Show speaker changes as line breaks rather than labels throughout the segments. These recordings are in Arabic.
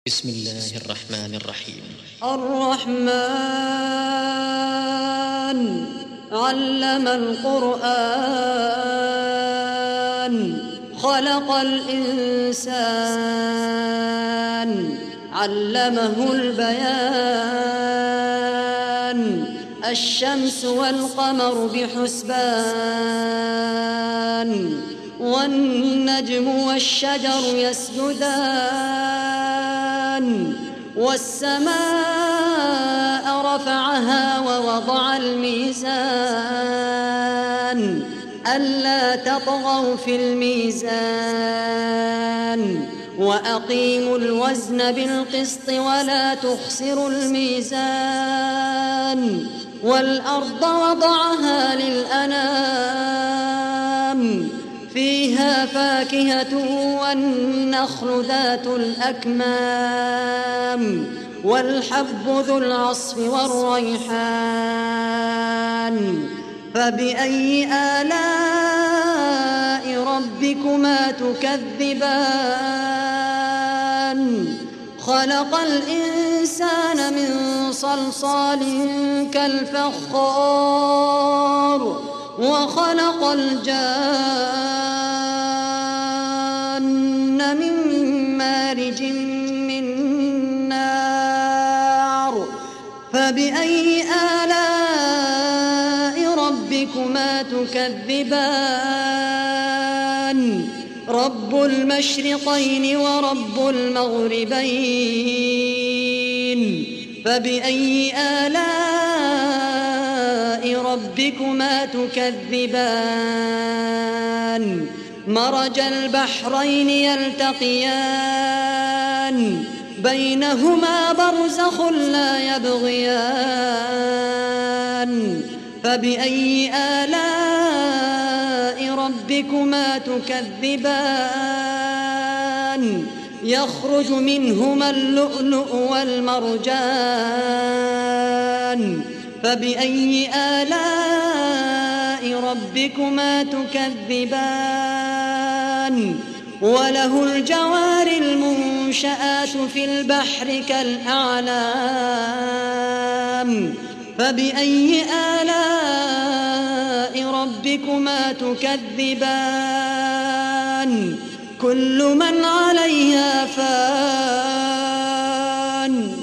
بسم الله الرحمن الرحيم.
الرحمن علم القرآن خلق الإنسان علمه البيان الشمس والقمر بحسبان والنجم والشجر يسجدان والسماء رفعها ووضع الميزان ألا تطغوا في الميزان وأقيموا الوزن بالقسط ولا تخسروا الميزان والأرض وضعها للأنام فيها فاكهة والنخل ذات الأكمام والحب ذو العصف والريحان فبأي آلاء ربكما تكذبان خلق الإنسان من صلصال كالفخار وخلق الجان من مارج من نار فبأي آلاء ربكما تكذبان رب المشرقين ورب المغربين فبأي آلاء ربكما تكذبان مرج البحرين يلتقيان بينهما برزخ لا يبغيان فبأي آلاء ربكما تكذبان يخرج منهما اللؤلؤ والمرجان فبأي آلاء ربكما تكذبان وله الجوار المنشآت في البحر كالأعلام فبأي آلاء ربكما تكذبان كل من عليها فان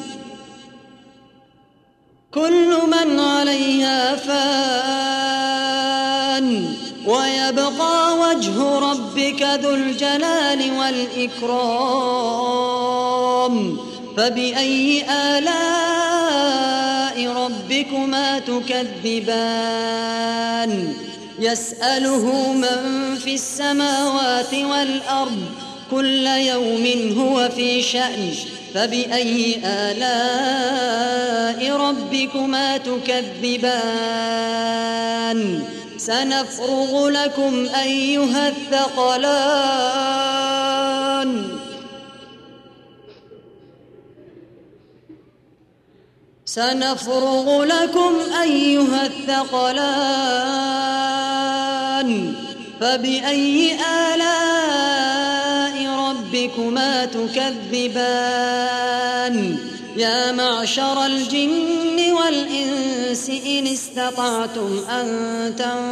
ويبقى وجه ربك ذو الجلال والإكرام فبأي آلاء ربكما تكذبان يسأله من في السماوات والأرض كل يوم هو في شأن فبأي آلاء ربكما تكذبان سنفرغ لكم أيها الثقلان فبأي آلاء ربكما تكذبان يا معشر الجن والإنس إن استطعتم أن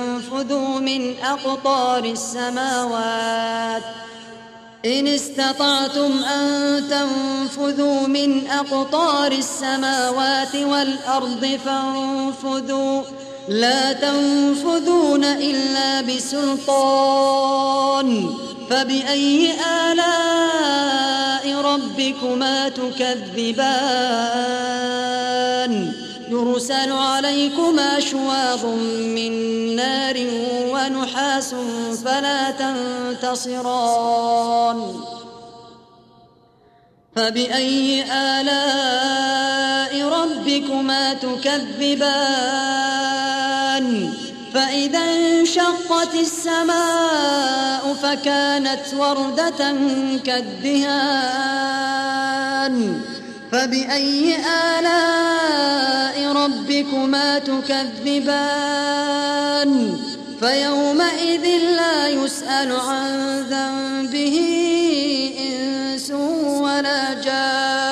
تنفذوا من أقطار السماوات والأرض فانفذوا لا تنفذون إلا بسلطان فبأي آلاء ربكما تكذبان يرسل عليكما شواظ من نار ونحاس فلا تنتصران فبأي آلاء ربكما تكذبان فإذا انشقت السماء فكانت وردة كالدهان فبأي آلاء ربكما تكذبان فيومئذ لا يسأل عن ذنبه إنس ولا جان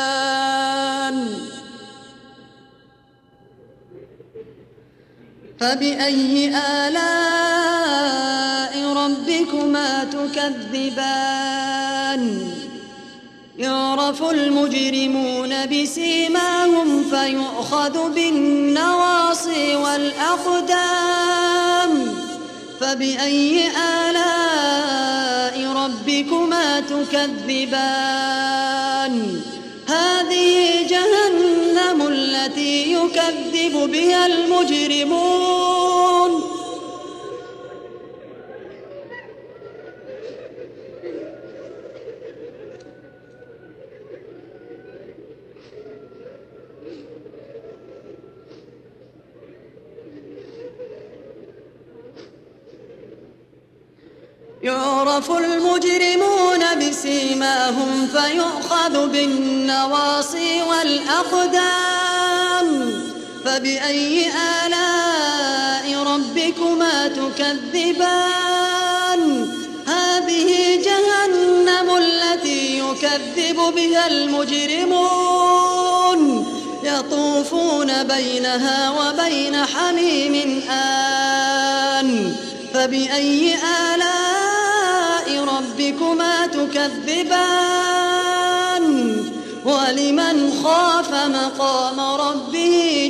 فبأي آلاء ربكما تكذبان يعرف المجرمون بسيماهم فيؤخذ بالنواصي والأقدام فبأي آلاء ربكما تكذبان هذه جهنم التي يكذب بها المجرمون يعرف المجرمون بسيماهم فيؤخذ بالنواصي والأقدام فبأي آلاء ربكما تكذبان هذه جهنم التي يكذب بها المجرمون يطوفون بينها وبين حميم آن فبأي آلاء ربكما تكذبان ولمن خاف مقام ربه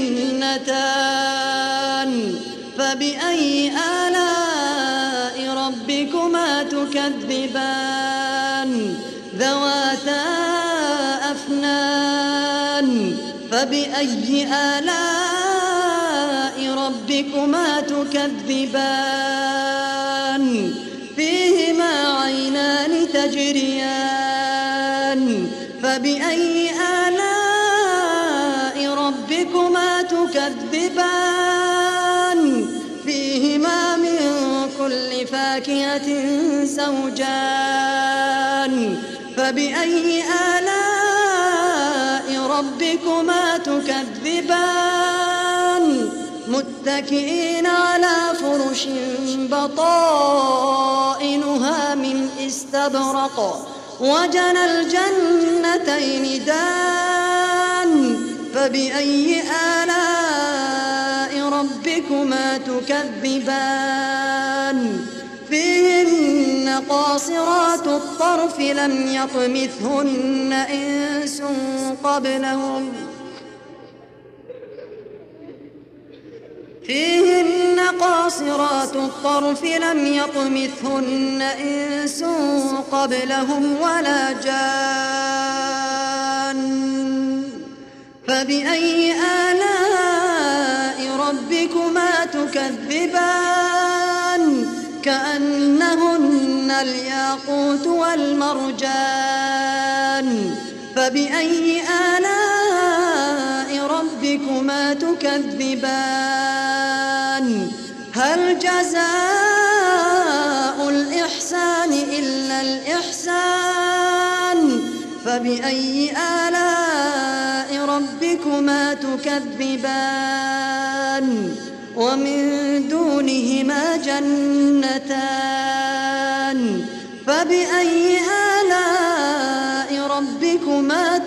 جنتان فبأي آلاء ربكما تكذبان ذواتا أفنان فبأي آلاء ربكما تكذبان فيهما عينان تجريان فبأي آلاء ربكما تكذبان فيهما من كل فاكهة زوجان فبأي آلاء ربكما تكذبان متكئين على فرش بطائنها من استبرق وجنى الجنتين دان فبأي آلاء ربكما تكذبان فيهن قاصرات الطرف لم يطمثهن إنس قبلهم فيهن قاصرات الطرف لم يطمثهن إنس قبلهم ولا جان فبأي آلاء ربكما تكذبان كأنهن الياقوت والمرجان فبأي آلاء ربكما تكذبان هل جزاء الإحسان إلا الإحسان فبأي آلاء ربكما تكذبان ومن دونهما جنتان فبأي آلاء ربكما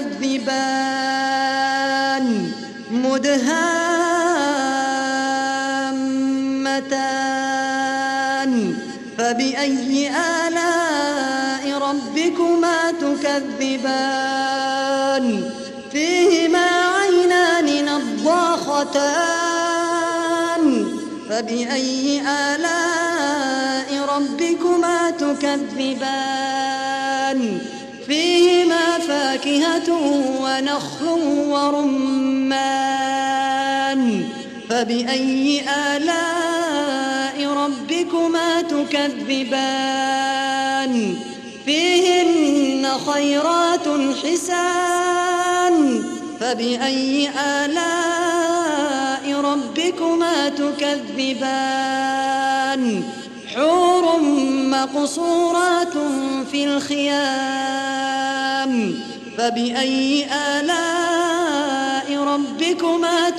تكذبان مدهامتان فبأي آلاء ربكما تكذبان فيهما عينان نضاختان فبأي آلاء ربكما تكذبان فيهما فاكهة ونخل ورمان فبأي آلاء ربكما تكذبان فيهن خيرات حسان فبأي آلاء ربكما تكذبان حور مقصورات في الخيام فبأي آلاء ربكما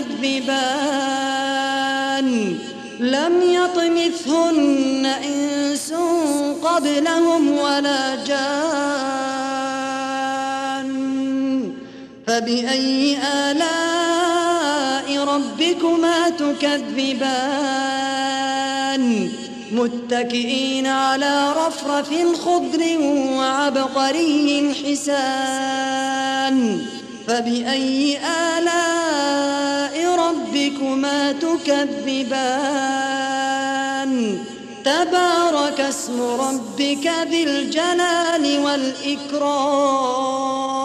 تكذبان لم يطمثهن إنس قبلهم ولا جان فبأي آلاء ربكما تكذبان تكذبان متكئين على رفرف خضر وعبقري حسان فبأي آلاء ربكما تكذبان تبارك اسم ربك ذي الجلال والإكرام